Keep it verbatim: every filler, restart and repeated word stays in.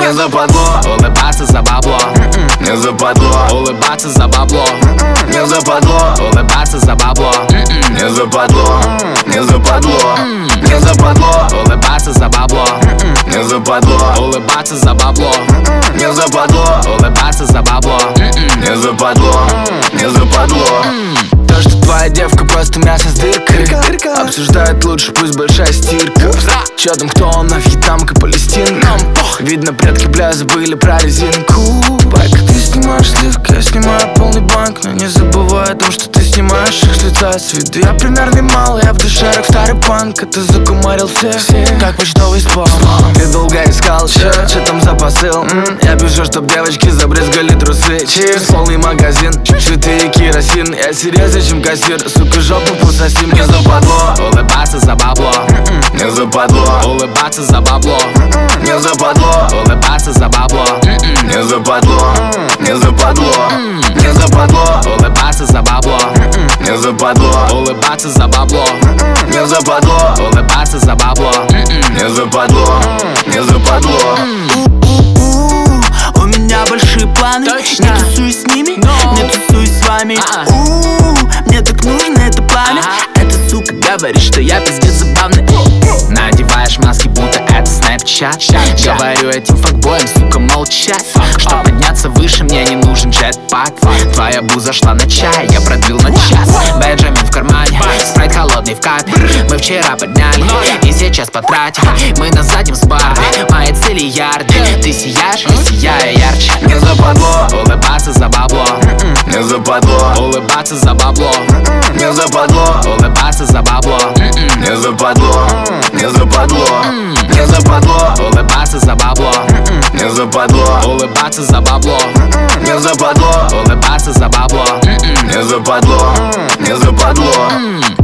Не западло улыбаться за бабло. Не западло улыбаться за бабло. Не западло улыбаться за бабло. Не западло, не западло, не западло улыбаться за бабло. Не западло улыбаться за бабло. Не западло улыбаться за бабло. Не западло, не западло. То, что твоя девка просто мясо с дыркой. Обсуждают лучше, пусть большая стирка. Чё там, кто он, вьетнамка, палестинка. Видно, предки, бля, забыли про резинку. Байка, ты снимаешь сливки, я снимаю полный банк. Но не забывай о том, что ты снимаешь их с лица, с виду. Я примерный малый, я в душе рок, старый панк. А ты закумарил всех, как почтовый спам. Ты долго искал, чё, чё там за посыл? М-м, я пишу, чтоб девочки забрызгали трусы. Чиз, полный магазин, цветы и керосин. Я серьезно, чем кассир, сука, жопу пососи. Мне западло улыбаться за бабло. Не западло улыбаться за бабло. Не западло улыбаться за бабло. Не западло, не западло, не западло улыбаться за бабло. Не западло улыбаться за бабло. Не западло улыбаться за бабло. Не западло, не западло. У меня большие планы. Не тусуюсь с ними, не тусуюсь с вами. Мне так нужно это пламя. Эта сука говорит, что я пиздец забавный. Надеваешь маски, будто это Snapchat. Говорю этим факбоям, сука, молчать. Чтоб подняться выше, мне не нужен джетпак. Твоя бу зашла на чай, я продлил на час. Бенджамин в кармане, спрайт холодный в капе. Мы вчера подняли и сейчас потратим. Мы на заднем с Барби, мои цели ярды. Ты сияешь, я сияю ярче. Не западло улыбаться за бабло. Не западло улыбаться за бабло. Не западло улыбаться за бабло. Не западло, не западло, не западло улыбаться за бабло. Не западло улыбаться за бабло. Не западло улыбаться за бабло. Не западло, не западло.